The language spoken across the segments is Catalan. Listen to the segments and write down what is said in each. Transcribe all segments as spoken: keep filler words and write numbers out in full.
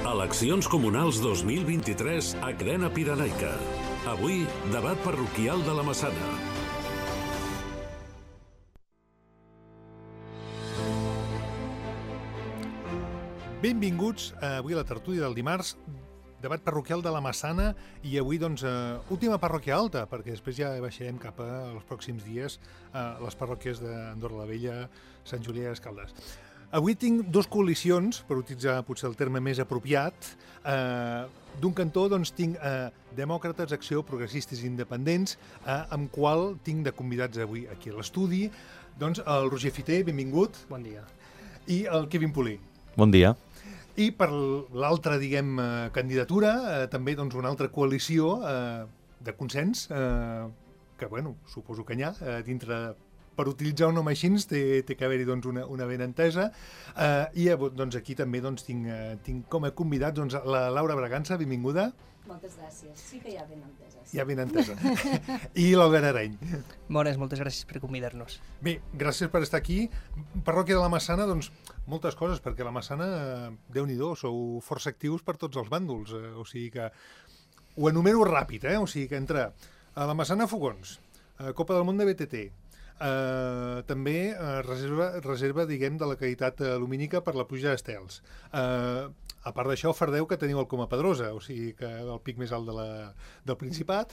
Eleccions comunals dos mil vint-i-tres a Crena Pirenaica. Avui, debat parroquial de la Massana. Benvinguts avui a la tertúlia del dimarts, debat parroquial de la Massana, i avui, doncs, uh, última parròquia alta, perquè després ja baixarem cap als pròxims dies a les parròquies d'Andorra la Vella, Sant Julià i Escaldes. Avui tinc dues coalicions, per utilitzar potser el terme més apropiat. Uh, D'un cantó, doncs, tinc uh, Demòcrates, Acció, Progressistes i Independents, uh, amb qual tinc de convidats avui aquí a l'estudi, doncs, el Roger Fiter, benvingut. Bon dia. I el Kevin Pulí. Bon dia. I per l'altra, diguem, eh, candidatura, eh, també doncs, una altra coalició eh, de consens, eh, que, bueno, suposo que n'hi ha, eh, dintre, per utilitzar un nom així, té, té que haver-hi doncs, una, una ben entesa. Eh, I doncs, aquí també doncs, tinc, eh, tinc com a convidats doncs, la Laura Bragança, benvinguda. Moltes gràcies. Sí que hi ha ben enteses. Hi ha ben entesa. I l'Albert Areny. Bones, moltes gràcies per convidar-nos. Bé, gràcies per estar aquí. Parròquia de la Massana, doncs, moltes coses, perquè la Massana, eh, Déu-n'hi-do, sou força actius per tots els bàndols. Eh, o sigui que ho enumero ràpid, eh? O sigui que entre a la Massana Fogons, eh, Copa del Món de B T T, eh, també eh, reserva, reserva, diguem, de la qualitat lumínica per la pluja d'estels. Eh, A part d'això, Fardeu, que teniu el Coma Pedrosa, o sigui que el pic més alt de la, del Principat.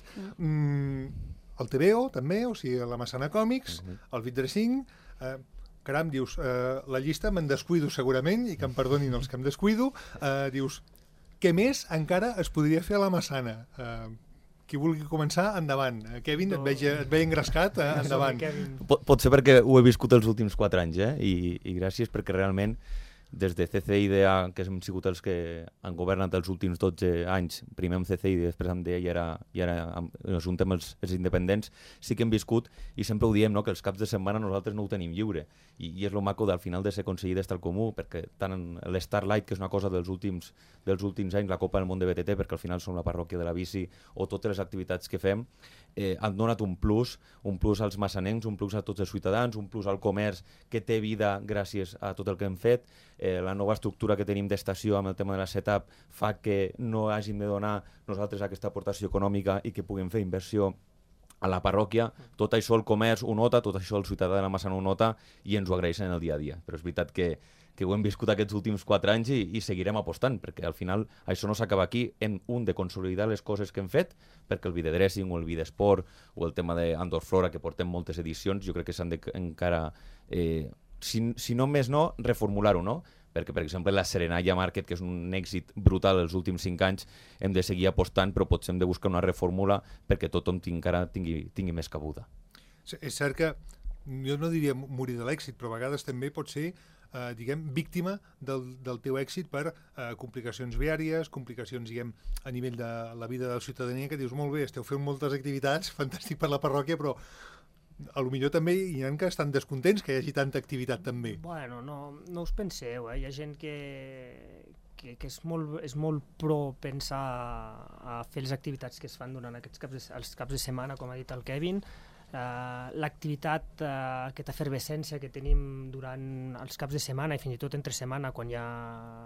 Mm, el T V O, també, o sigui, la Massana Còmics, el Vidresing. Eh, caram, dius, eh, la llista me'n descuido segurament, i que em perdonin els que em descuido. Eh, dius, què més encara es podria fer a la Massana? Eh, qui vulgui començar, endavant. Eh, Kevin, et veig, et veig engrescat, eh, endavant. Pot, pot ser perquè ho he viscut els últims quatre anys, eh? I, i gràcies perquè realment des de C C I D A, que hem sigut els que han governat els últims dotze anys, primer amb C C I D A, després amb D A i ara, i ara amb, juntem els, els independents, sí que hem viscut, i sempre ho diem, no?, que els caps de setmana nosaltres no ho tenim lliure, i, i és el maco del final de ser conseller d'estar al comú, perquè tant l'Starlight, que és una cosa dels últims, dels últims anys, la Copa del Món de B T T, perquè al final som la parròquia de la bici, o totes les activitats que fem, eh, han donat un plus, un plus als massanencs, un plus a tots els ciutadans, un plus al comerç que té vida gràcies a tot el que hem fet. Eh, la nova estructura que tenim d'estació amb el tema de la setup fa que no hàgim de donar nosaltres aquesta aportació econòmica i que puguem fer inversió a la parròquia. Tot això el comerç ho nota, tot això el ciutadà de la Massana ho nota i ens ho agraeixen el dia a dia. Però és veritat que, que ho hem viscut aquests últims quatre anys i, i seguirem apostant, perquè al final això no s'acaba aquí. Hem un de consolidar les coses que hem fet, perquè el Videdressing o el Videsport o el tema d'Andor Flora, que portem moltes edicions, jo crec que s'han de encara... Eh, Si, si no més no, reformular-ho, no? Perquè, per exemple, la Serenalla Market, que és un èxit brutal els últims cinc anys, hem de seguir apostant, però potser hem de buscar una reformula perquè tothom encara tingui, tingui més cabuda. És cert que, jo no diria morir de l'èxit, però a vegades també pot ser, eh, diguem, víctima del, del teu èxit per eh, complicacions viàries, complicacions, diguem, a nivell de la vida de la ciutadania, que dius, molt bé, esteu fent moltes activitats, fantàstic per la parròquia, però a lo millor també hi ha que estan descontents que hi hagi tanta activitat també. Bueno, no, no us penseu, eh? Hi ha gent que, que, que és, molt, és molt pro pensar a fer les activitats que es fan durant aquests caps de, els caps de setmana, com ha dit el Kevin. Uh, l'activitat, uh, aquesta efervescència que tenim durant els caps de setmana i fins i tot entre setmana quan hi ha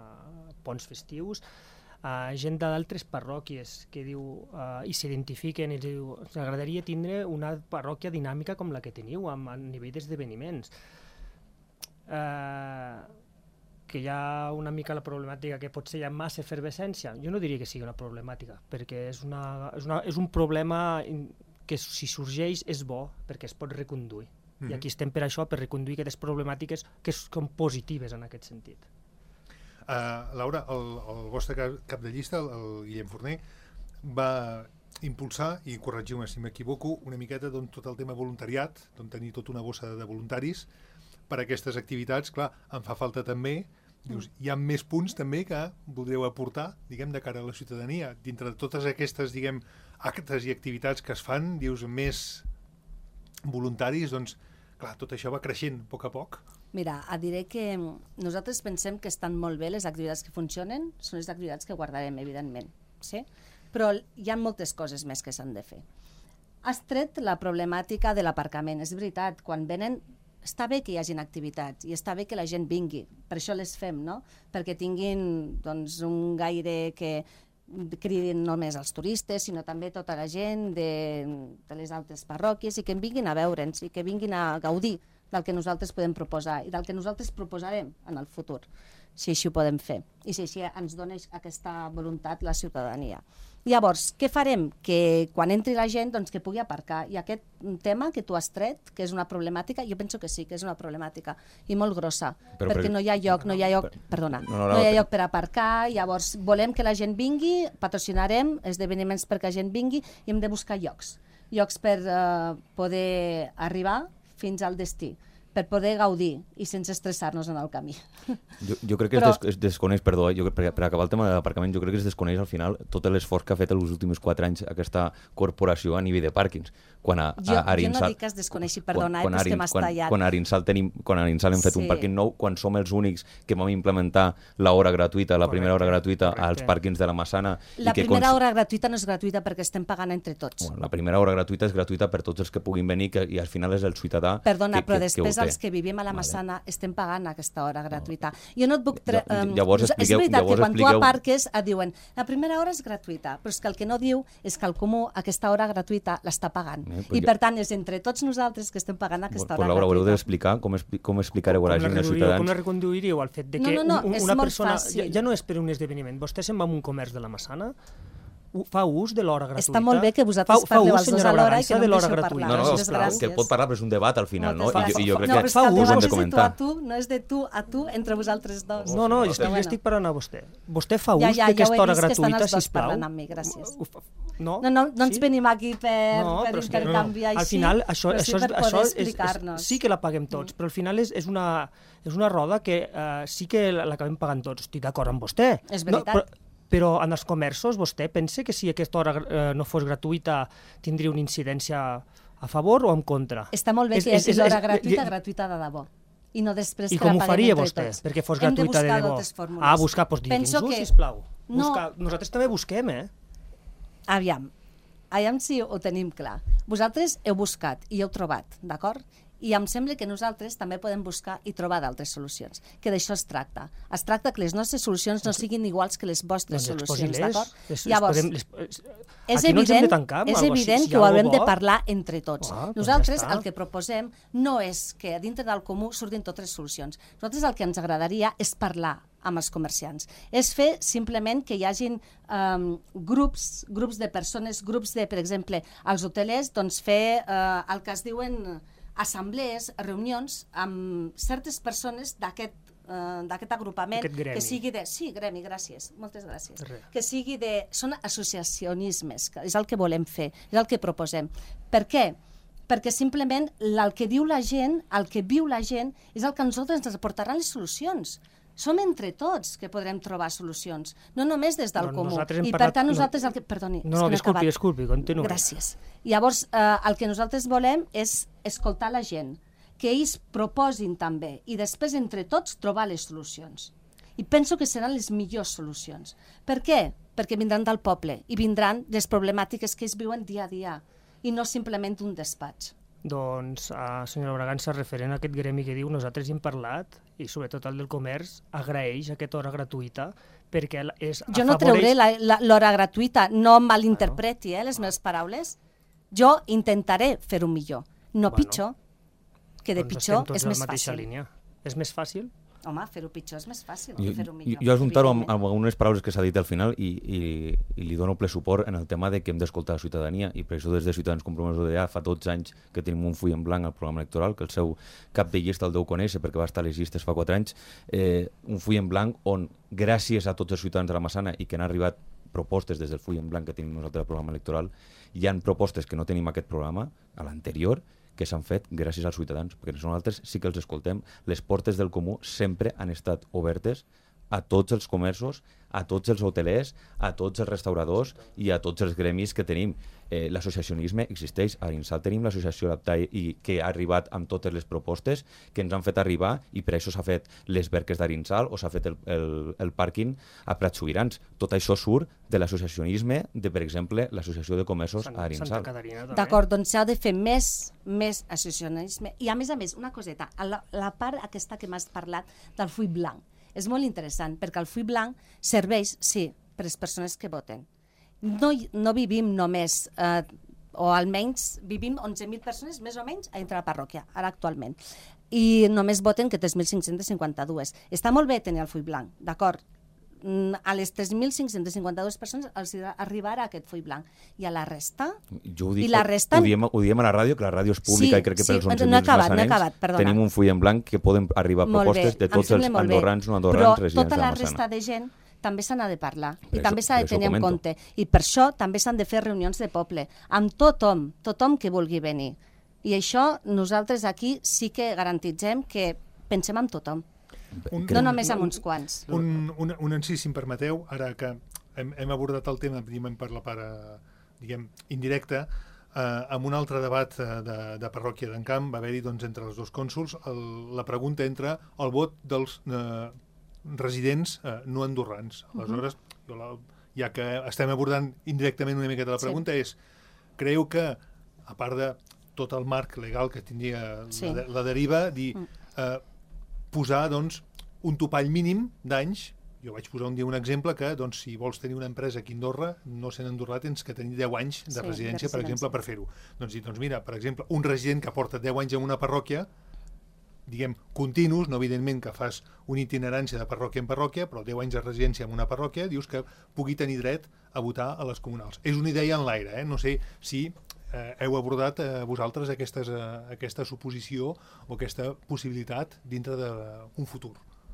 ponts festius. Uh, gent d'altres parròquies que diu uh, i s'identifiquen i diu ens agradaria tindre una parròquia dinàmica com la que teniu a, a nivell d'esdeveniments. Uh, que hi ha una mica la problemàtica que potser hi ha massa efervescència. Jo no diria que sigui una problemàtica, perquè és, una, és, una, és un problema que si sorgeix és bo perquè es pot reconduir. Mm-hmm. I aquí estem per això, per reconduir aquestes problemàtiques que són positives en aquest sentit. Uh, Laura, el, el vostre cap de llista, el, el Guillem Forner, va impulsar, i corregiu-me si m'equivoco, una miqueta doncs, tot el tema voluntariat, doncs, tenir tota una bossa de voluntaris per a aquestes activitats. Clar, em fa falta també, dius, hi ha més punts també que voldreu aportar, diguem, de cara a la ciutadania. Dintre de totes aquestes, diguem, actes i activitats que es fan, dius, més voluntaris, doncs, clar, tot això va creixent a poc a poc. Mira, et diré que nosaltres pensem que estan molt bé les activitats que funcionen, són les activitats que guardarem, evidentment, sí? Però hi ha moltes coses més que s'han de fer. Has tret la problemàtica de l'aparcament. És veritat, quan venen està bé que hi hagin activitats i està bé que la gent vingui, per això les fem, no? Perquè tinguin doncs, un gaire que cridin no només els turistes, sinó també tota la gent de, de les altres parròquies i que vinguin a veure'ns i que vinguin a gaudir del que nosaltres podem proposar i del que nosaltres proposarem en el futur, si així ho podem fer i si així ens dona aquesta voluntat la ciutadania. Llavors, què farem? Que quan entri la gent, doncs que pugui aparcar. I aquest tema que tu has tret, que és una problemàtica, jo penso que sí, que és una problemàtica i molt grossa, Però, perquè per... no hi ha lloc, no hi ha lloc, perdona, no, no, no, no hi ha per... lloc per aparcar, llavors volem que la gent vingui, patrocinarem esdeveniments perquè la gent vingui i hem de buscar llocs, llocs per uh, poder arribar fins al destí, per poder gaudir i sense estressar-nos en el camí. Jo, jo crec que Però... es, des, es desconeix, perdó, jo, per, per acabar el tema de l'aparcament, jo crec que es desconeix al final tot l'esforç que ha fet els últims quatre anys aquesta corporació a nivell de pàrquings. Quan a, jo, a Arinsal, jo no dic que es desconeixi, perdona, quan, quan, eh, però és que m'has quan, tallat. Quan a Arinsal, tenim, quan a Arinsal hem fet Sí. un pàrquing nou, quan som els únics que vam implementar l'hora gratuïta, la Correcte, primera hora gratuïta correcte. als pàrquings de la Massana. La i que primera cons... hora gratuïta no és gratuïta perquè estem pagant entre tots. Bueno, la primera hora gratuïta és gratuïta per tots els que puguin venir que, i al final és el ciutadà Perdona, que, però que, després que ho té. els que vivim a la Vale. Massana estem pagant aquesta hora gratuïta. Jo no et puc... Tre... Ja- Um, llavors és expliqueu- veritat llavors que quan expliqueu- tu aparques et diuen la primera hora és gratuïta, però és que el que no diu és que el comú aquesta hora gratuïta l'està pagant. Eh, però I jo- per tant és entre tots nosaltres que estem pagant aquesta Pues, hora Laura, haureu gratuïta. d'explicar com, expli com explicareu a la Com gent, la als reduiríeu, com ciutadans. la reconduiríeu al fet de No, que no, no, un, és una molt persona... fàcil. Ja, ja no és per un esdeveniment. Vostè se'n va a un comerç de la Massana, u- fa ús de l'hora gratuïta. Està molt bé que vosaltres fa, fa parleu ús, els dos senyora alhora i Bragança, que no de em l'hora deixeu gratuïta. parlar. No, no, Moltes esclar, gràcies. que pot parlar, però és un debat al final, no? Moltes I jo, i jo gràcies. crec no, que però és fa que el ús, debat hem de és de tu comentar. a tu, no és de tu a tu, entre vosaltres dos. No, no, jo estic, Però jo estic parlant a vostè. Vostè fa ús Ja, ja, ja ho d'aquesta he hora vist que estan gratuïta, els dos sisplau? parlant amb mi, gràcies. Ho fa- No? No, no, no ens Sí? venim aquí per, No, per però és que- intercanviar Al així, final, això, però sí això, és, per poder això és, és, explicar-nos. sí que la paguem tots, però al final és, és, una, és una roda que uh, sí que l'acabem pagant tots. Estic d'acord amb vostè. És No, veritat. però, però en els comerços, vostè pensa que si aquesta hora uh, no fos gratuïta tindria una incidència a favor o en contra? Està molt bé És- que hi és- hagi és- l'hora és- gratuïta, i- gratuïta de debò. I no després I que com la ho paguem faria entre vostè, tots. perquè fos Hem de gratuïta de buscar debò? altres fórmules. Ah, buscar, doncs Penso digui'ns-ho, que- sisplau. No. Buscar. Nosaltres també busquem, eh? Aviam, aviam si ho tenim clar. Vosaltres heu buscat i heu trobat, d'acord? I em sembla que nosaltres també podem buscar i trobar d'altres solucions, que d'això es tracta. Es tracta que les nostres solucions no siguin iguals que les vostres Doncs solucions, exposi-les. d'acord? Les- les Llavors, podem- les- les- és aquí no ens hem de evident, tancar amb és algo així. evident Si hi que ha ho algo haurem de bo- parlar entre tots. Ah, doncs Nosaltres ja està. el que proposem no és que a dintre del comú surtin totes les solucions. Nosaltres el que ens agradaria és parlar amb els comerciants. És fer simplement que hi hagin um, grups, grups de persones, grups de, per exemple, als hotelers, doncs fer uh, el que es diuen assemblees, reunions amb certes persones d'aquest uh, d'aquest agrupament Aquest gremi. que sigui de... Sí, gremi, gràcies, moltes gràcies. Res. Que sigui de... Són associacionismes, que és el que volem fer, és el que proposem. Per què? Perquè simplement el que diu la gent, el que viu la gent, és el que a nosaltres ens aportarà les solucions. Som entre tots que podrem trobar solucions, no només des del No, comú. nosaltres hem I per parlat- tant no. nosaltres el que... Perdoni, No, és no, que no he disculpi, acabat. disculpi, continuï. Gràcies. Llavors, eh, el que nosaltres volem és escoltar la gent, que ells proposin també, i després entre tots trobar les solucions. I penso que seran les millors solucions. Per què? Perquè vindran del poble i vindran les problemàtiques que ells viuen dia a dia, i no simplement un despatx. Doncs, uh, senyora Bragança, referent a aquest gremi que diu, nosaltres hi hem parlat, i sobretot el del comerç, agraeix aquesta hora gratuïta, perquè és, Jo no trauré afavoreix... la- la- l'hora gratuïta, no malinterpreti eh, les meves paraules. Jo intentaré fer-ho millor, no Bueno, pitjor, que de doncs pitjor estem tots és en la més mateixa fàcil. línia. És més fàcil? Home, fer-ho pitjor és més fàcil Jo, que fer-ho jo, millor. jo ajuntar-ho amb, evidentment. amb algunes paraules que s'ha dit al final i, i, i li dono ple suport en el tema de que hem d'escoltar la ciutadania, i per això des de Ciutadans Compromesos ja fa dotze anys que tenim un full en blanc al programa electoral, que el seu cap de llista el deu conèixer perquè va estar a les llistes fa quatre anys, eh, un full en blanc on gràcies a tots els ciutadans de la Massana i que han arribat propostes des del full en blanc que tenim nosaltres al programa electoral, hi han propostes que no tenim aquest programa, a l'anterior, que s'han fet gràcies als ciutadans, perquè nosaltres sí que els escoltem. Les portes del comú sempre han estat obertes a tots els comerços, a tots els hotelers, a tots els restauradors i a tots els gremis que tenim. Eh, l'associacionisme existeix. A Arinsal tenim l'associació Laptai i que ha arribat amb totes les propostes que ens han fet arribar, i per això s'ha fet les Verques d'Arinsal o s'ha fet el, el, el pàrquing a Prats Sobirans. Tot això surt de l'associacionisme de, per exemple, l'associació de comerços Sant, a Arinsal. Santa Caterina, també. D'acord, doncs s'ha de fer més, més associacionisme. I a més a més, una coseta, la, la part aquesta que m'has parlat del full blanc és molt interessant, perquè el full blanc serveix, sí, per les persones que voten. No, no vivim només, eh, o almenys vivim onze mil persones més o menys a entre la parròquia, ara actualment, i només voten que tres mil cinc-cents cinquanta-dos. Està molt bé tenir el full blanc, d'acord? A les tres mil cinc-cents cinquanta-dos persones els arribarà aquest full blanc, i a la resta... Jo ho dic, I la resta... ho, diem, ho diem a la ràdio, que la ràdio és pública, sí, i crec que sí, pels onze mil no acabat, massanencs no acabat, tenim un full en blanc que poden arribar molt propostes bé, de tots els andorrans no andorrans però residents de tota la Massana. resta de gent també se n'ha de parlar Per i també això- s'ha de per això tenir en comento. compte, i per això també s'han de fer reunions de poble amb tothom, tothom que vulgui venir, i això nosaltres aquí sí que garantitzem que pensem en tothom, Un- no només amb uns quants. Un, un, un encís, si em permeteu, ara que hem, hem abordat el tema diguem, per la part eh, diguem, indirecta, eh, amb un altre debat eh, de, de parròquia d'Encamp va haver-hi doncs, entre els dos cònsols el, la pregunta entre el vot dels eh, residents eh, no andorrans. Aleshores, jo la, ja que estem abordant indirectament una miqueta la pregunta, sí. és, creu que, a part de tot el marc legal que tindria Sí. la, la deriva, dir, eh, posar doncs, un topall mínim d'anys. Jo vaig posar un dia un exemple que doncs, si vols tenir una empresa aquí a Andorra, no sent Andorrà, tens que tenir deu anys de Sí, de residència, per residència. exemple, per fer-ho. Doncs, dir, doncs mira, per exemple, un resident que porta deu anys en una parròquia, diguem, continus, no evidentment que fas una itinerància de parròquia en parròquia, però deu anys de residència en una parròquia, dius que pugui tenir dret a votar a les comunals. És una idea en l'aire, eh? No sé si eh, heu abordat eh, vosaltres aquestes, eh, aquesta suposició o aquesta possibilitat dintre d'un futur.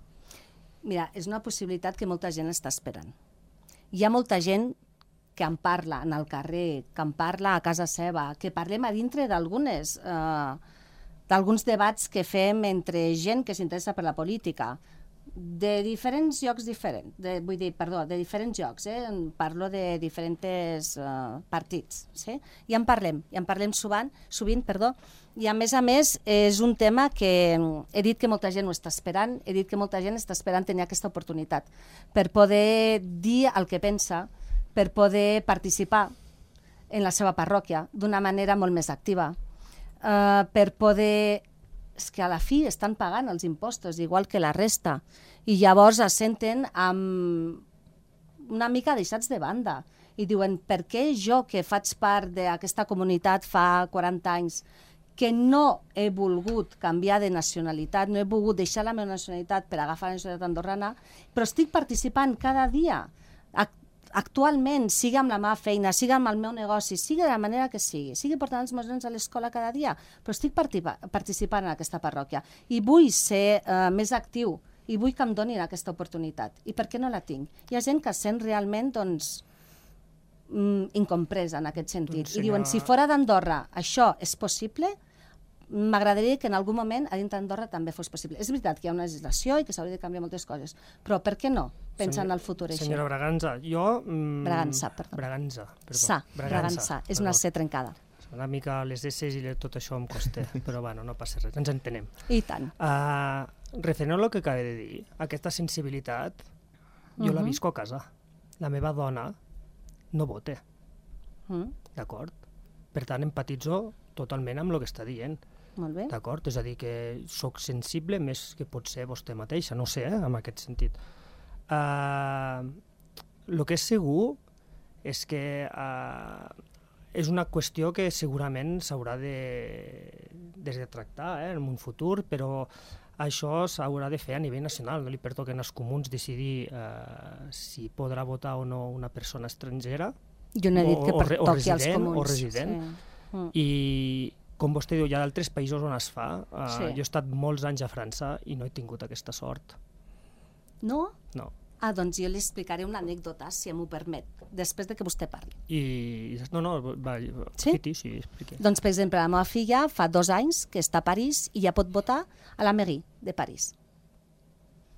Mira, és una possibilitat que molta gent està esperant. Hi ha molta gent que en parla en el carrer, que en parla a casa seva, que parlem a dintre d'algunes... Eh, d'alguns debats que fem entre gent que s'interessa per la política, de diferents llocs diferents, de, vull dir, perdó, de diferents llocs, eh? Parlo de diferents uh, partits, sí? I en parlem, i en parlem sovint, sovint, perdó, i a més a més és un tema que he dit que molta gent ho està esperant, he dit que molta gent està esperant tenir aquesta oportunitat per poder dir el que pensa, per poder participar en la seva parròquia d'una manera molt més activa, Uh, per poder... És que a la fi estan pagant els impostos, igual que la resta, i llavors es senten amb una mica deixats de banda i diuen, per què jo, que faig part d'aquesta comunitat fa quaranta anys, que no he volgut canviar de nacionalitat, no he volgut deixar la meva nacionalitat per agafar la nacionalitat andorrana, però estic participant cada dia, actualment, sigui amb la meva feina, sigui amb el meu negoci, sigui de la manera que sigui, sigui portant els meus nens a l'escola cada dia, però estic participant en aquesta parròquia i vull ser uh, més actiu i vull que em donin aquesta oportunitat. I per què no la tinc? Hi ha gent que es sent realment, doncs, mm, incompresa en aquest sentit. Doncs, I diuen, senyor- si fora d'Andorra això és possible, m'agradaria que en algun moment a dintre d'Andorra també fos possible. És veritat que hi ha una legislació i que s'hauria de canviar moltes coses, però per què no pensar en el futur així? Senyora Braganza, jo... Mm, Bragança, perdó. Braganza, perdó. Sa, Bragança, és una C trencada. Una mica les S i tot això em costa, però bueno, no passa res, ens entenem. I tant. Uh, referent a el que acaba de dir, aquesta sensibilitat, jo la Mhm. visco a casa. La meva dona no vota, Mm, d'acord? Per tant, empatitzo totalment amb el que està dient. molt bé. D'acord? És a dir, que sóc sensible més que pot ser vostè mateixa, no sé, eh, en aquest sentit. El uh, que és segur és que uh, és una qüestió que segurament s'haurà de, de tractar eh, en un futur, però això s'haurà de fer a nivell nacional. No li pertoquen als comuns decidir uh, si podrà votar o no una persona estrangera, Jo no he dit que o, o, re- o pertoqui als resident, comuns. o resident. Sí. Mm. I com vostè diu, hi ha d'altres països on es fa. Uh, Sí. Jo he estat molts anys a França i no he tingut aquesta sort. No? No. Ah, doncs jo li explicaré una anècdota, si m'ho permet, després de que vostè parli. I... No, no, va, Sí? sí, sí, expliqui. Doncs, per exemple, la meva filla fa dos anys que està a París i ja pot votar a la mairie de París.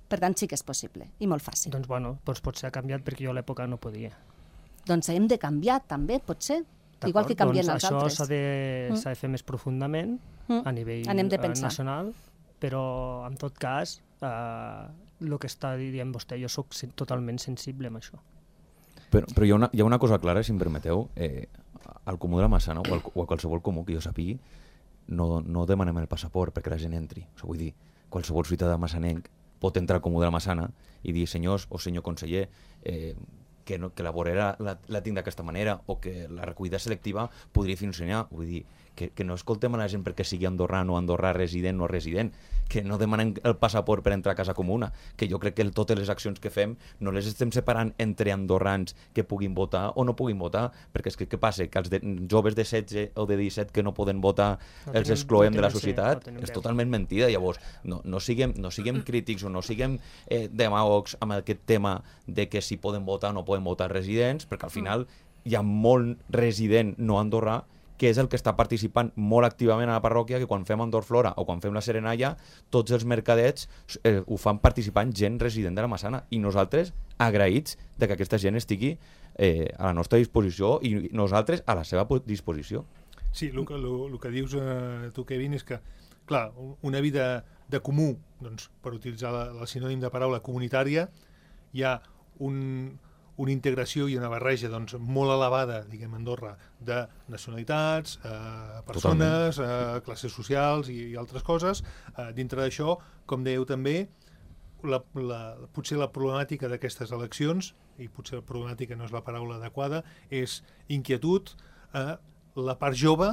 Per tant, sí que és possible i molt fàcil. Doncs, bueno, doncs potser ha canviat perquè jo a l'època no podia. Doncs hem de canviar també, potser, igual que canvien doncs els altres. Això s'ha de, Mm. de fer més profundament Mm. a nivell Anem de eh, pensar. nacional, però en tot cas, eh, el que està dient vostè, jo soc sen- totalment sensible amb això. Però, però hi, ha una, hi ha una cosa clara, si em permeteu, eh, al comú de la Massana o, al, o a qualsevol comú que jo sàpigui, no, no demanem el passaport perquè la gent entri. O sigui, vull dir, qualsevol ciutadà massanenc pot entrar al comú de la Massana i dir, senyors o senyor conseller, eh, que, no, que la vorera la, la tinc d'aquesta manera o que la recollida selectiva podria funcionar. Vull dir, que, que no escoltem a la gent perquè sigui andorrà o andorrà resident o resident, que no demanem el passaport per entrar a casa comuna, que jo crec que totes les accions que fem no les estem separant entre andorrans que puguin votar o no puguin votar, perquè és que què passa? Que els de, joves de setze o de disset que no poden votar No els tenim- excloem no de la tenim- sí, societat? no tenim És veu. totalment mentida. Llavors, no, no, siguem, no siguem crítics o no siguem eh, demagògs amb aquest tema de que si poden votar o no poden votar residents, perquè al final hi ha molt resident no andorrà que és el que està participant molt activament a la parròquia, que quan fem Andorflora o quan fem la Serenalla, tots els mercadets eh, ho fan participant gent resident de la Massana, i nosaltres agraïts de que aquesta gent estigui eh, a la nostra disposició i nosaltres a la seva disposició. Sí, el que, el, el que dius eh, tu, Kevin, és que, clar, una vida de comú, doncs, per utilitzar la, el sinònim de paraula comunitària, hi ha un, una integració i una barreja doncs, molt elevada, diguem, a Andorra, de nacionalitats, eh, persones, eh, classes socials i, i altres coses. Eh, dintre d'això, com dèieu també, la, la, potser la problemàtica d'aquestes eleccions, i potser la problemàtica no és la paraula adequada, és inquietud, eh, la part jove,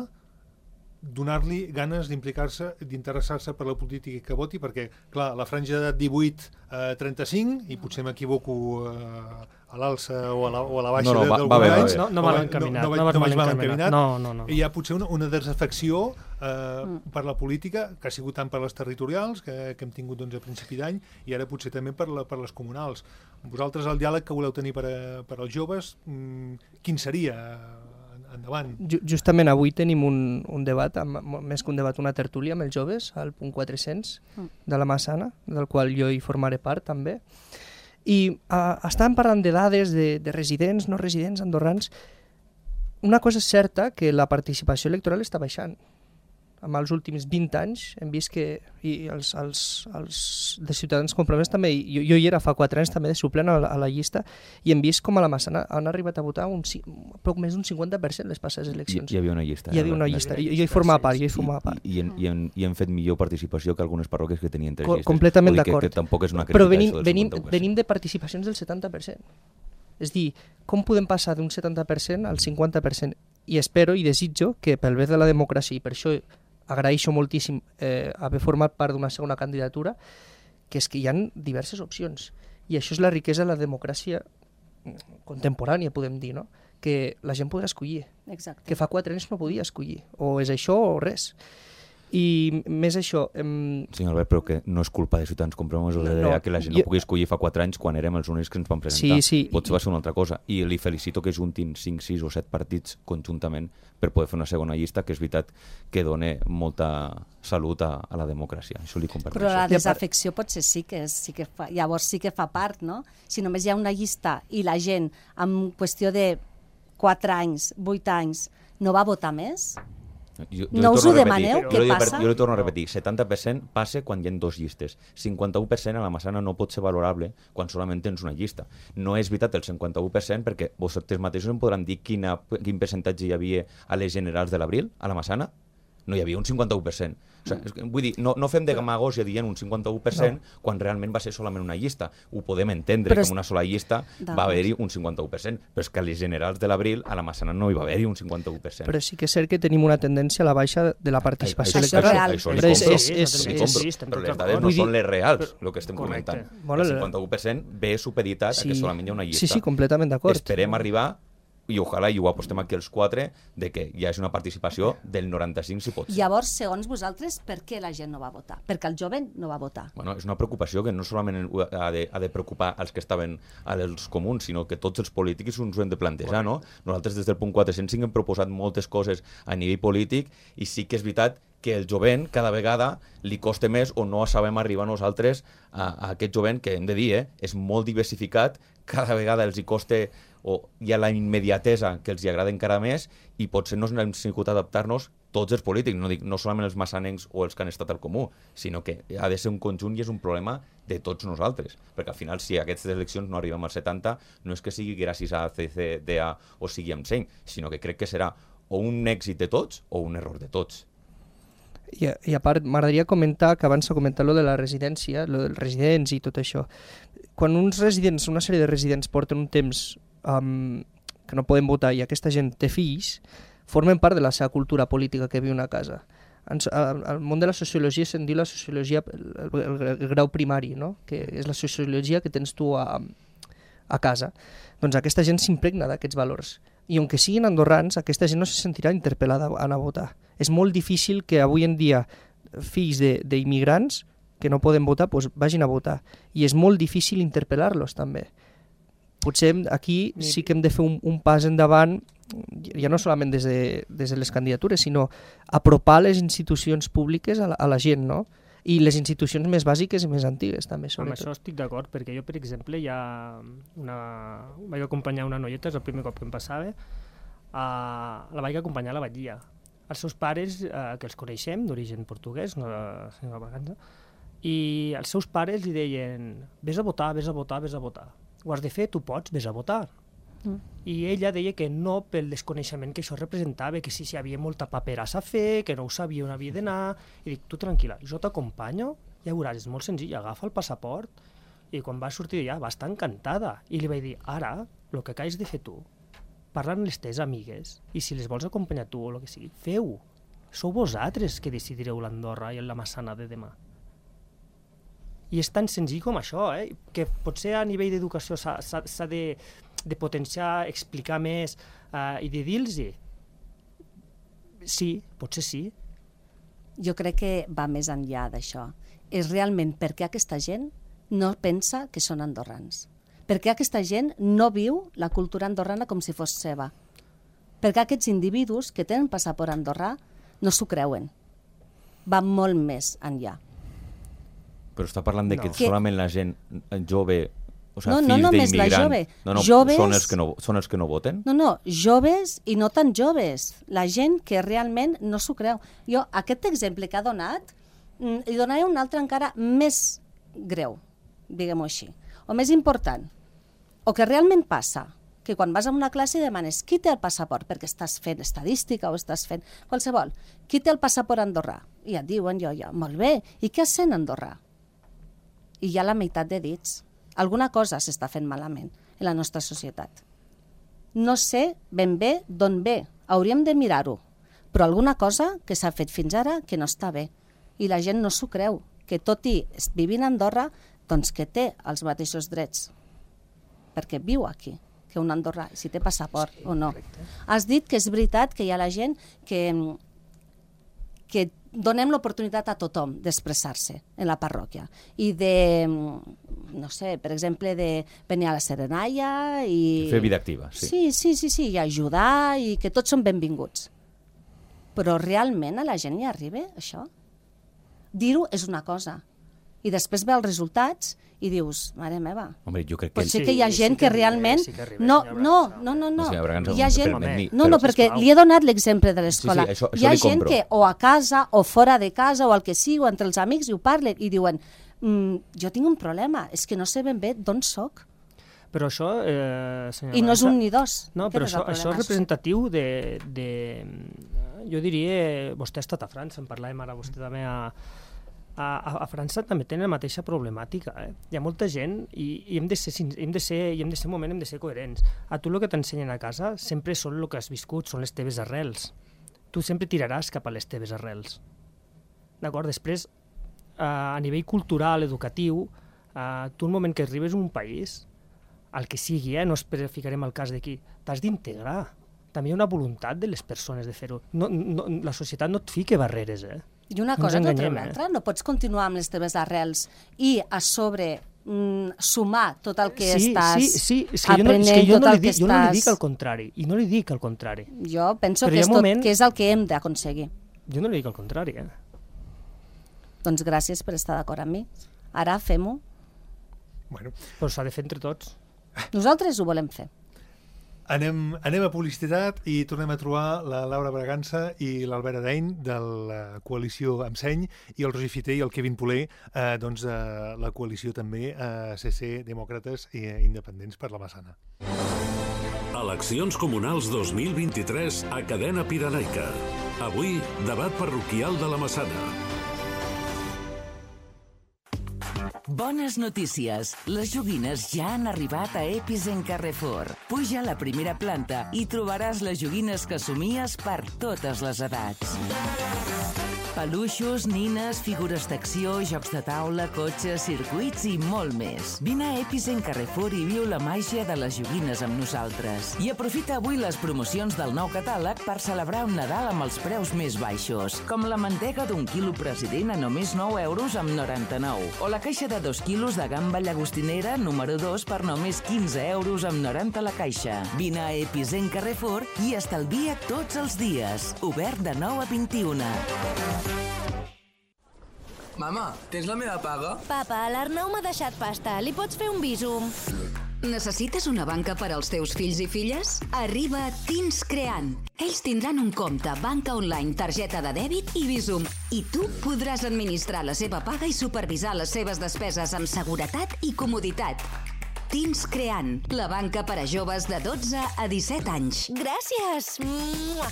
donar-li ganes d'implicar-se, d'interessar-se per la política que voti, perquè, clar, la franja d'edat divuit a trenta-cinc, i potser m'equivoco eh, a l'alça o, a la, o a la baixa No, no, va- d'alguns va bé, va anys. bé. No, no o mal vaig- encaminat, no, no, no, vas no mal vaig mal encaminat. encaminat. No, no, no. Hi ha potser una, una desafecció eh, Mm. per la política, que ha sigut tant per les territorials, que, que hem tingut doncs, a principi d'any, i ara potser també per, la, per les comunals. Vosaltres, el diàleg que voleu tenir per, a, per als joves, mm, quin seria? Endavant. Ju- Justament avui tenim un, un debat, amb, mo- més que un debat, una tertúlia amb els joves, al punt quatre-cents Mm. de la Massana, del qual jo hi formaré part també. I uh, estàvem parlant de dades de, de residents, no residents, andorrans. Una cosa és certa, que la participació electoral està baixant. Amb els últims vint anys hem vist que, i els, els, els de Ciutadans Compromès també, i jo, jo hi era fa quatre anys també de suplent a la, a la llista, i hem vist com a la Massana han arribat a votar un, ci- poc més d'un cinquanta per cent les passades Hi, eleccions. hi havia una llista. Hi havia una eh? llista. Hi Jo, havia jo hi llista, formava sí, part, jo hi sí. formava part. I, i, hem, i, hem, i hem fet millor participació que algunes parròquies que tenien tres Co- llistes. completament Vull dir que, d'acord. que tampoc és una crítica Però venim, això del venim, cinquanta per cent. venim de participacions del setanta per cent. És dir, com podem passar d'un setanta per cent al cinquanta per cent? I espero i desitjo que pel bé de la democràcia, i per això agraeixo moltíssim eh, haver format part d'una segona candidatura, que és que hi ha diverses opcions. I això és la riquesa de la democràcia contemporània, podem dir, no? Que la gent podrà escollir, Exacte. que fa quatre anys no podia escollir. O és això o res. I més això... Em... Senyor Albert, però que no és culpa de Ciutadans Compromès o de No, no, que la gent no jo- pugui escollir fa quatre anys quan érem els únics que ens vam presentar. Sí, sí. Potser va ser una altra cosa. I li felicito que juntin cinc, sis o set partits conjuntament per poder fer una segona llista, que és veritat que dona molta salut a, a la democràcia. Això li comparteixo. Però la I a part- desafecció potser sí que, és, sí que fa, llavors sí que fa part, no? Si només hi ha una llista i la gent en qüestió de quatre anys, vuit anys, no va votar més, Jo, No li us torno ho a repetir, demaneu? jo Què li- passa? Jo li torno a repetir, setanta per cent passa quan hi ha dues llistes. cinquanta-u per cent a la Massana no pot ser valorable quan solament tens una llista. No és veritat el cinquanta-u per cent perquè vosaltres mateixos em podran dir quina, quin percentatge hi havia a les generals de l'abril, a la Massana. No hi havia un cinquanta-u per cent. O sigui, és que, vull dir, no, no fem de demagògia dient un cinquanta-u per cent no. quan realment va ser solament una llista. Ho podem entendre Però que és- en una sola llista D'acord. va haver-hi un cinquanta-u per cent, però és que a les generals de l'abril a la Massana no hi va haver-hi un cinquanta-u per cent. Però sí que és cert que tenim una tendència a la baixa de la participació Això és electoral. real. Això li Però és- compro, és- és- li és- compro, sí, estem però tots les d'acord. dades no Vull dir- són les reals, però- el que estem correcte. comentant. Bueno, El la- cinquanta-u per cent ve supeditat Sí. a que solament hi ha una llista. Sí, sí, completament d'acord. Esperem arribar i ojalà, i ho apostem aquí els quatre, de que ja és una participació del noranta-cinc si pot ser. Llavors, segons vosaltres, per què la gent no va votar? Perquè el jovent no va votar. Bueno, és una preocupació que no solament ha de, ha de preocupar els que estaven als comuns, sinó que tots els polítics ens ho hem de plantejar, no? Nosaltres des del punt quatre-cents cinc hem proposat moltes coses a nivell polític i sí que és veritat que el jovent cada vegada li costa més o no sabem arribar nosaltres a, a aquest jovent que hem de dir, eh, és molt diversificat, cada vegada els hi costa o hi ha la immediatesa que els hi agrada encara més i potser no hem sigut adaptar-nos tots els polítics, no dic no solament els massanencs o els que han estat al comú, sinó que ha de ser un conjunt i és un problema de tots nosaltres, perquè al final si aquestes eleccions no arribem al setanta no és que sigui gràcies a C C D A o sigui amb seny, sinó que crec que serà o un èxit de tots o un error de tots. I, i a part, m'agradaria comentar, que abans s'ha comentat lo de la residència, lo dels residents i tot això. Quan uns residents, una sèrie de residents porten un temps um, que no poden votar i aquesta gent té fills, formen part de la seva cultura política que viuen a casa. En, al món de la sociologia se'n diu la sociologia, el, el, el grau primari, no? Que és la sociologia que tens tu a, a casa. Doncs aquesta gent s'impregna d'aquests valors. I on que siguin andorrans, aquesta gent no se sentirà interpel·lada a anar a votar. És molt difícil que avui en dia fills d'immigrants que no poden votar doncs vagin a votar. I és molt difícil interpel·lar-los també. Potser aquí sí que hem de fer un, un pas endavant, ja no solament des de, des de les candidatures, sinó apropar les institucions públiques a la, a la gent, no? I les institucions més bàsiques i més antigues també, sobretot. Amb això estic d'acord, perquè jo, per exemple, ja una... vaig acompanyar una noieta, és el primer cop que em passava, a... la vaig acompanyar a la batllia. Els seus pares, eh, que els coneixem, d'origen portuguès, no de Nova Bragança, i els seus pares li deien vés a votar, vés a votar, vés a votar. Ho has de fer, tu pots, vés a votar. Mm. I ella deia que no pel desconeixement que això representava, que si, si havia molta paperassa a fer, que no ho sabia on havia d'anar. I dic, tu tranquil·la, jo t'acompanyo, ja veuràs, és molt senzill, agafa el passaport. I quan va sortir d'allà va estar encantada. I li vaig dir, ara, el que acabes de fer tu, parla amb les teves amigues, i si les vols acompanyar tu o el que sigui, feu. Sou vosaltres que decidireu l'Andorra i la Massana de demà. I és tan senzill com això, eh? Que potser a nivell d'educació s'ha de, de potenciar, explicar més eh, i de dir-los sí, potser sí. Jo crec que va més enllà d'això. És realment perquè aquesta gent no pensa que són andorrans. Perquè aquesta gent no viu la cultura andorrana com si fos seva. Perquè aquests individus que tenen passaport andorrà no s'ho creuen. Va molt més enllà. Però està parlant de que no. solament la gent jove, o sigui, no, fills no només la d'immigrant, jove. no, no, Joves, són, els que no, són els que no voten? No, no, joves i no tan joves. La gent que realment no s'ho creu. Jo, aquest exemple que ha donat, li donaré un altre encara més greu, diguem-ho així, o més important, o que realment passa, que quan vas a una classe demanes qui té el passaport, perquè estàs fent estadística o estàs fent qualsevol, qui té el passaport andorrà? I et diuen jo, jo, molt bé, i què has sent andorrà? I hi ha la meitat de dits. Alguna cosa s'està fent malament en la nostra societat. No sé ben bé d'on ve, hauríem de mirar-ho, però alguna cosa que s'ha fet fins ara que no està bé. I la gent no s'ho creu, que tot i vivint a Andorra, doncs que té els mateixos drets, perquè viu aquí, que un andorrà, si té passaport sí, o no. Correcte. Has dit que és veritat que hi ha la gent que, que donem l'oportunitat a tothom d'expressar-se en la parròquia i de, no sé, per exemple, de venir a la Serenaia i... Fer vida activa, sí. Sí, sí, sí, sí, i ajudar i que tots són benvinguts. Però realment a la gent hi arriba, això? Dir-ho és una cosa. I després ve els resultats i dius, mare meva, Home, jo crec que... pot ser que hi ha gent sí que, que realment... Sí que arriba, no, no, no, no, no. Hi ha gent... No, no, perquè li he donat l'exemple de l'escola. Sí, sí, això, això hi ha gent que o a casa o fora de casa o al que sigui, o entre els amics, i ho parlen i diuen mm, jo tinc un problema, és que no sé ben bé d'on soc. Però això, eh, senyora... I no és un ni dos. No, però això, això és representatiu de, de... Jo diria... Vostè ha estat a França, en parlàvem ara vostè també a... A, a França també tenen la mateixa problemàtica. Eh? Hi ha molta gent i, i hem de ser, hem de ser, i hem de ser un moment hem de ser coherents. A tu el que t'ensenyen a casa sempre són el que has viscut, són les teves arrels. Tu sempre tiraràs cap a les teves arrels. D'acord? Després, a nivell cultural, educatiu, tu un moment que arribes a un país, al que sigui, eh? No ficarem el cas d'aquí, t'has d'integrar. També hi ha una voluntat de les persones de fer-ho. No, no, la societat no et fica barreres, eh? I una cosa no treu l'altra, no pots continuar amb les teves arrels i a sobre mm, sumar tot el que sí, estàs sí, sí. És que aprenent, jo no, és que jo tot no el li que dic, jo no li estàs... dic el contrari, i no li dic el contrari. Jo penso Però que hi ha és, un tot, moment- que és el que hem d'aconseguir. Jo no li dic el contrari, eh? Doncs gràcies per estar d'acord amb mi. Ara fem-ho. Bueno, Però s'ha de fer entre tots. Nosaltres ho volem fer. anem, anem a publicitat i tornem a trobar la Laura Bragança i l'Albert Adein de la coalició Emseny i el Roger Fiter i el Kevin Poler, eh, doncs, de la coalició també eh, C C Demòcrates i eh, Independents per la Massana. Eleccions comunals dos mil vint-i-tres a Cadena Pirenaica. Avui, debat parroquial de la Massana. Bones notícies. Les joguines ja han arribat a Epicent Carrefour. Puja a la primera planta i trobaràs les joguines que somies per totes les edats. Peluixos, nines, figures d'acció, jocs de taula, cotxes, circuits i molt més. Vine a Epicent Carrefour i viu la màgia de les joguines amb nosaltres. I aprofita avui les promocions del nou catàleg per celebrar un Nadal amb els preus més baixos, com la mantega d'un quilo president a només nou euros amb noranta-nou, o la caixa de dos quilos de gamba llagostinera número dos per només quinze euros amb noranta la caixa. Vine a Epicent Carrefour i estalvia tots els dies. Obert de nou a vint-i-una. Mama, tens la meva paga? Papa, l'Arnau m'ha deixat pasta. Li pots fer un bísum? Necessites una banca per als teus fills i filles? Arriba Teens Creant. Ells tindran un compte, banca online, targeta de dèbit i Bizum. I tu podràs administrar la seva paga i supervisar les seves despeses amb seguretat i comoditat. Teens Creant, la banca per a joves de dotze a disset anys. Gràcies! Mua!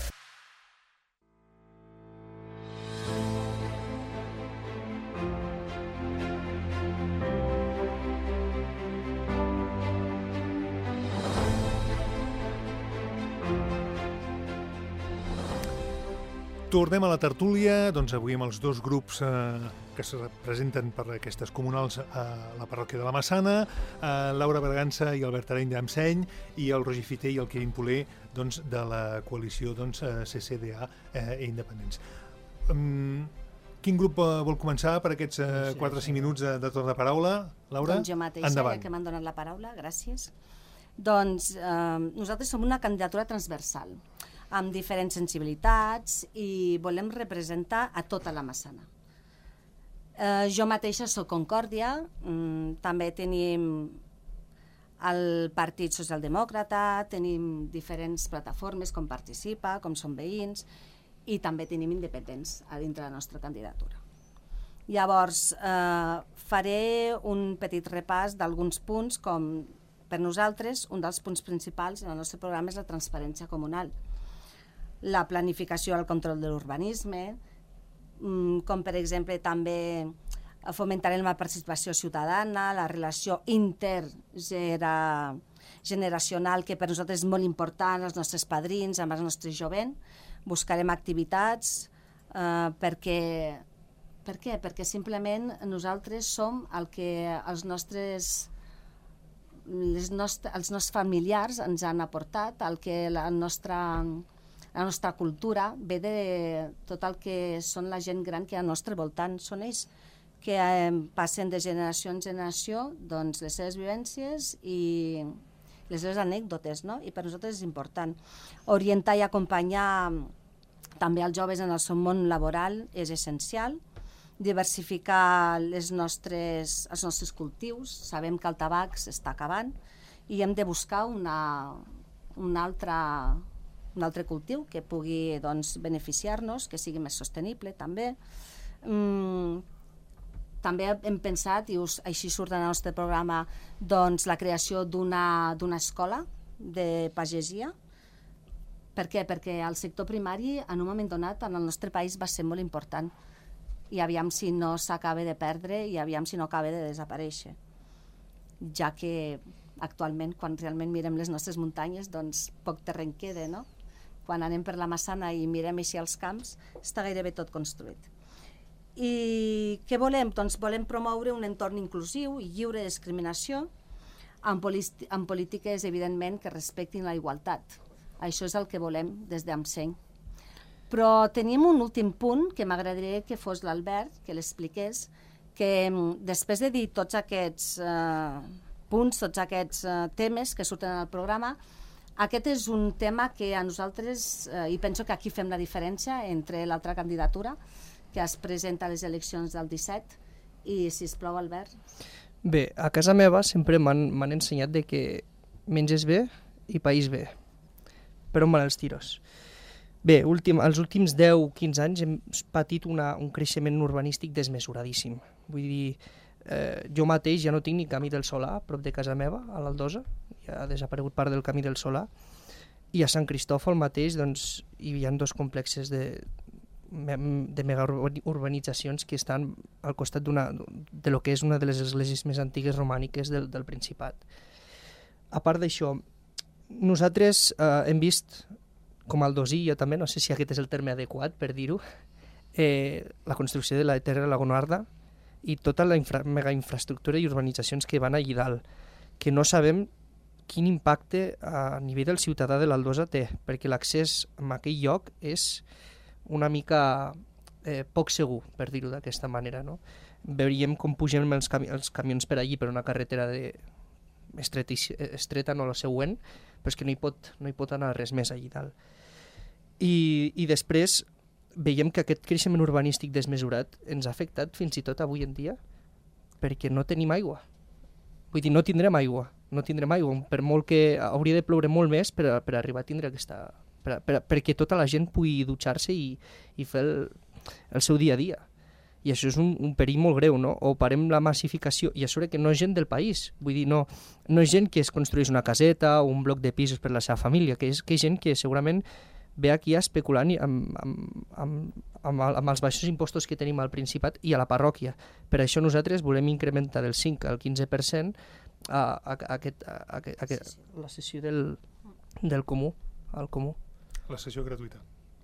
Tornem a la tertúlia, doncs avui amb els dos grups eh, que es representen per aquestes comunals a la parròquia de la Massana, eh, Laura Bragança i Albert Adein d'Emseny i el Roger Fiter i el Kevin Poler doncs, de la coalició doncs, C C D A eh, i Independents. Um, quin grup eh, vol començar per aquests eh, quatre o cinc minuts de, de torn de paraula? Laura, doncs jo mateixa, endavant. ja que m'han donat la paraula, gràcies. Doncs eh, nosaltres som una candidatura transversal, amb diferents sensibilitats i volem representar a tota la Massana. Eh, jo mateixa soc Concòrdia, mm, també tenim el Partit Socialdemòcrata, tenim diferents plataformes com Participa, com Som Veïns, i també tenim independents a dintre de la nostra candidatura. Llavors, eh, faré un petit repàs d'alguns punts, com per nosaltres un dels punts principals en el nostre programa és la transparència comunal, la planificació i el control de l'urbanisme, com per exemple també fomentarem la participació ciutadana, la relació intergeneracional, que per nosaltres és molt important, els nostres padrins, amb els nostres jovent. Buscarem activitats eh, perquè... Per què? Perquè simplement nosaltres som el que els nostres, les nostres, els nostres familiars ens han aportat, el que la nostra... La nostra cultura ve de tot el que són la gent gran que hi ha al nostre voltant. Són ells que eh, passen de generació en generació doncs, les seves vivències i les seves anècdotes, no? I per nosaltres és important. Orientar i acompanyar també els joves en el seu món laboral és essencial. Diversificar les nostres, els nostres cultius. Sabem que el tabac s'està acabant i hem de buscar una, una altra... un altre cultiu que pugui doncs, beneficiar-nos, que sigui més sostenible també. Mm, també hem pensat, i us, així surt en el nostre programa, doncs, la creació d'una d'una escola de pagesia. Per què? Perquè el sector primari en un moment donat en el nostre país va ser molt important i aviam si no s'acaba de perdre i aviam si no acaba de desaparèixer, ja que actualment quan realment mirem les nostres muntanyes doncs poc terreny queda, no? Quan anem per la Massana i mirem així els camps, està gairebé tot construït. I què volem? Doncs volem promoure un entorn inclusiu i lliure de discriminació amb, amb polítiques, evidentment, que respectin la igualtat. Això és el que volem des d'Amseny. Però tenim un últim punt que m'agradaria que fos l'Albert, que l'expliqués, que després de dir tots aquests eh, punts, tots aquests eh, temes que surten al programa, aquest és un tema que a nosaltres, eh, i penso que aquí fem la diferència entre l'altra candidatura, que es presenta a les eleccions del disset, i, sisplau, Albert. Bé, a casa meva sempre m'han ensenyat de que menges bé i país bé. Per on van els tiros? Bé, últim, els últims deu o quinze anys hem patit una, un creixement urbanístic desmesuradíssim. Vull dir, eh, jo mateix ja no tinc ni camí del Solà, prop de casa meva, a l'Aldosa, ja ha desaparegut part del camí del Solà, i a Sant Cristòfol mateix doncs, hi ha dos complexes de, de megaurbanitzacions que estan al costat d'una de lo que és una de les esglésies més antigues romàniques del, del Principat. A part d'això, nosaltres eh, hem vist, com al Dosí, jo també, no sé si aquest és el terme adequat per dir-ho, eh, la construcció de la Terra Lagonarda i tota la infra, megainfraestructura i urbanitzacions que van allí dalt, que no sabem quin impacte a nivell del ciutadà de l'Aldosa té, perquè l'accés a aquell lloc és una mica eh, poc segur, per dir-ho d'aquesta manera. No? Veuríem com pugem els, cami els camions per allí per una carretera de estreta, estreta, no la següent, però és que no hi pot, no hi pot anar res més allí dalt. I, i després veiem que aquest creixement urbanístic desmesurat ens ha afectat fins i tot avui en dia perquè no tenim aigua. Vull dir, no tindrem aigua, no tindrem aigua, per molt que hauria de ploure molt més per, a, per arribar a tindre aquesta... Per, per, perquè tota la gent pugui dutxar-se i, i fer el, el seu dia a dia. I això és un, un perill molt greu, no? O parem la massificació, i a sobre que no és gent del país, vull dir, no, no és gent que es construeix una caseta o un bloc de pisos per la seva família, que és, que és gent que segurament ve aquí a especular amb, amb, amb, amb, amb els baixos impostos que tenim al Principat i a la parròquia. Per això nosaltres volem incrementar del cinc al quinze per cent a, a, a, aquest, a, a, a, a la sessió del, del comú, al comú. La sessió gratuïta.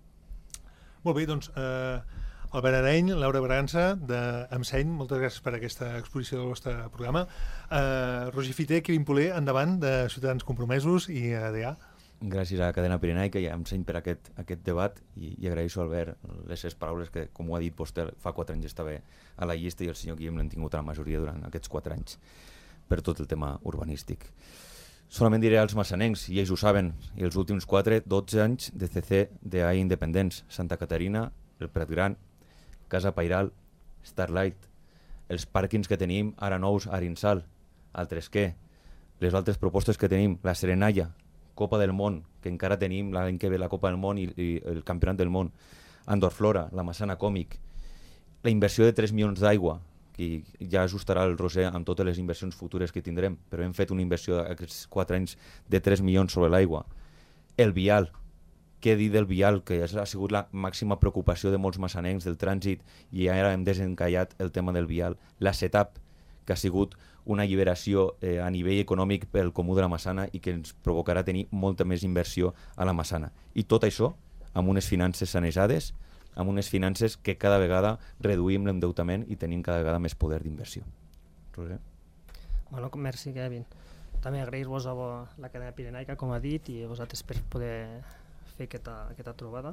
Molt bé, doncs, eh, Albert Areny, Laura Bragança, d'Amseny, moltes gràcies per aquesta exposició del vostre programa. Eh, Roger Fiter, Kevin Poler, endavant, de Ciutadans Compromesos i A D A. Gràcies a Cadena Pirenaica i a Amseny per aquest, aquest debat i, i agraeixo a Albert les seves paraules que, com ho ha dit vostè, fa quatre anys estava a la llista i el senyor Guillem l'han tingut a la majoria durant aquests quatre anys per tot el tema urbanístic. Solament diré als massanencs, i ells ho saben, i els últims quatre, dotze anys de C C D A I independents, Santa Caterina, el Prat Gran, Casa Pairal, Starlight, els pàrquings que tenim ara nous a Arinsal, altres què, les altres propostes que tenim, la Serenalla, Copa del Món, que encara tenim l'any que ve la Copa del Món i, i el Campionat del Món, Andor Flora, la Massana Còmic, la inversió de tres milions d'aigua, que ja ajustarà el Roser amb totes les inversions futures que tindrem, però hem fet una inversió aquests quatre anys de tres milions sobre l'aigua. El vial, què dir del vial, que ha sigut la màxima preocupació de molts massanencs del trànsit i ara hem desencallat el tema del vial. La CETAP, que ha sigut una alliberació eh, a nivell econòmic pel comú de la Massana i que ens provocarà tenir molta més inversió a la Massana. I tot això amb unes finances sanejades, amb unes finances que cada vegada reduïm l'endeutament i tenim cada vegada més poder d'inversió. Roser? Bueno, merci, Kevin. També agrair-vos a la cadena Pirenaica, com ha dit, i a vosaltres per poder fer aquesta, aquesta trobada.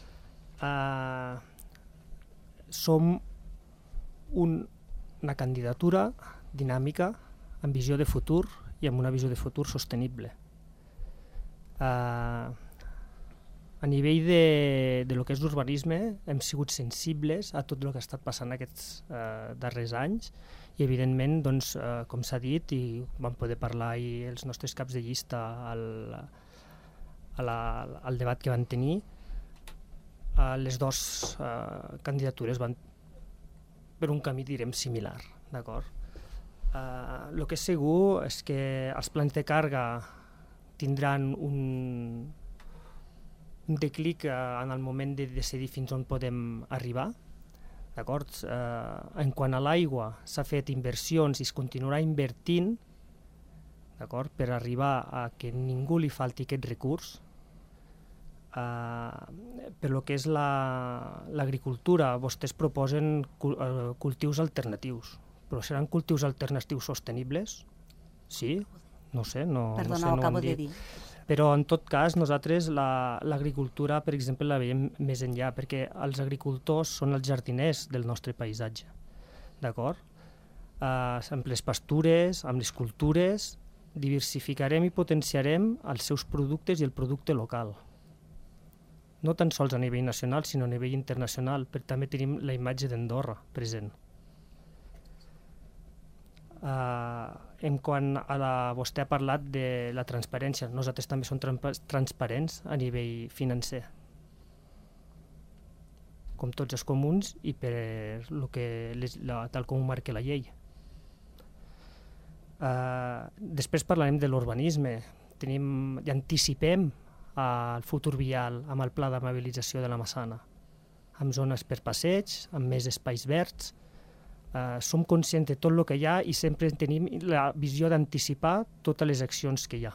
Uh, som un, una candidatura dinàmica, amb visió de futur i amb una visió de futur sostenible. Uh, a nivell de, de lo que és l'urbanisme hem sigut sensibles a tot el que ha estat passant aquests uh, darrers anys i evidentment, doncs, uh, com s'ha dit i vam poder parlar ahir els nostres caps de llista al, a la, al debat que van tenir, uh, les dues uh, candidatures van per un camí, direm, similar, d'acord? Uh, el que és segur és que els plans de càrrega tindran un, un declic uh, en el moment de decidir fins on podem arribar, d'acord? Uh, en quant a l'aigua s'ha fet inversions i es continuarà invertint, d'acord? Per arribar a que ningú li falti aquest recurs. Uh, per lo que és l'agricultura, la, vostès proposen cul, uh, cultius alternatius, però seran cultius alternatius sostenibles? Sí? no sé, no, Perdona, no sé, ho no acabo ho hem de dit. dir. Però, en tot cas, nosaltres l'agricultura, la, per exemple, la veiem més enllà, perquè els agricultors són els jardiners del nostre paisatge, d'acord? Uh, amb les pastures, amb les cultures, diversificarem i potenciarem els seus productes i el producte local. No tan sols a nivell nacional, sinó a nivell internacional, perquè també tenim la imatge d'Andorra present. Uh, en quant a la, vostè ha parlat de la transparència, nosaltres també som transparents a nivell financer, com tots els comuns i per lo que les, la, tal com ho marca la llei. Uh, després parlarem de l'urbanisme, tenim i anticipem el futur vial amb el pla d'amabilització de la Massana, amb zones per passeig, amb més espais verds. Uh, som conscients de tot el que hi ha i sempre tenim la visió d'anticipar totes les accions que hi ha.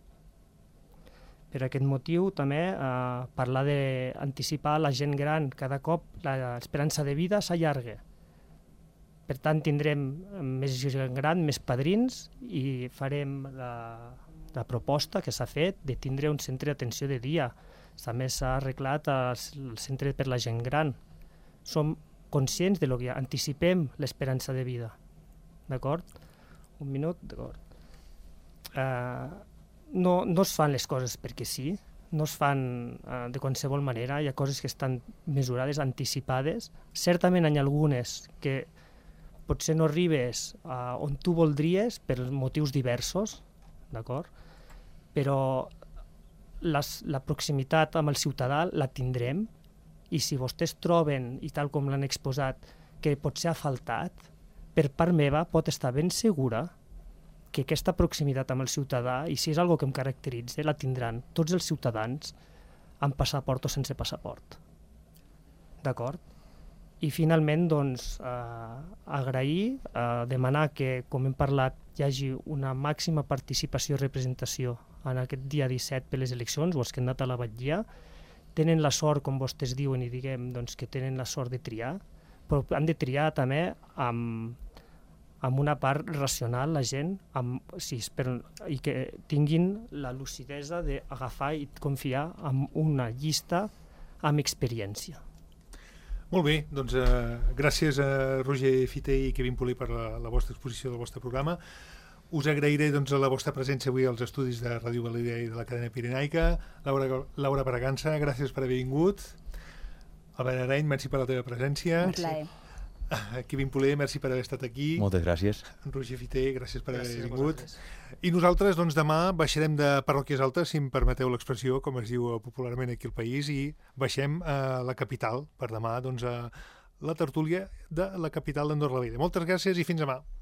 Per aquest motiu també uh, parlar d'anticipar la gent gran, cada cop l'esperança de vida s'allarga. Per tant, tindrem més gent gran, més padrins i farem la, la proposta que s'ha fet de tindre un centre d'atenció de dia. També s'ha arreglat el, el centre per la gent gran. Som conscients de lo que anticipem l'esperança de vida. D'acord? Un minut, d'acord. Uh, no, no es fan les coses perquè sí, no es fan uh, de qualsevol manera, hi ha coses que estan mesurades, anticipades. Certament hi ha algunes que potser no arribes uh, on tu voldries per motius diversos, d'acord? Però les, la proximitat amb el ciutadà la tindrem i si vostès troben, i tal com l'han exposat, que potser ha faltat, per part meva pot estar ben segura que aquesta proximitat amb el ciutadà, i si és algo que em caracteritza, la tindran tots els ciutadans amb passaport o sense passaport. D'acord? I finalment, doncs, eh, agrair, eh, demanar que, com hem parlat, hi hagi una màxima participació i representació en aquest dia disset per les eleccions, o els que han anat a la batllia. Tenen la sort, com vostès diuen i diguem, doncs, que tenen la sort de triar, però han de triar també amb, amb una part racional, la gent, amb, sí, per, i que tinguin la lucidesa d'agafar i confiar en una llista amb experiència. Molt bé, doncs eh, gràcies a Roger Fité i Kevin Poli per la, la vostra exposició del vostre programa. Us agrairé doncs, la vostra presència avui als estudis de Ràdio Validea i de la cadena Pirenaica. Laura, Laura Bragança, gràcies per haver vingut. Albert Areny, merci per la teva presència. Un plaer. Kevin Poli, merci per haver estat aquí. Moltes gràcies. Roger Fité, gràcies per gràcies haver vingut. I nosaltres, doncs, demà baixarem de parròquies altes, si em permeteu l'expressió, com es diu popularment aquí al país, i baixem a la capital per demà, doncs, a la tertúlia de la capital d'Andorra la Vella. Moltes gràcies i fins demà.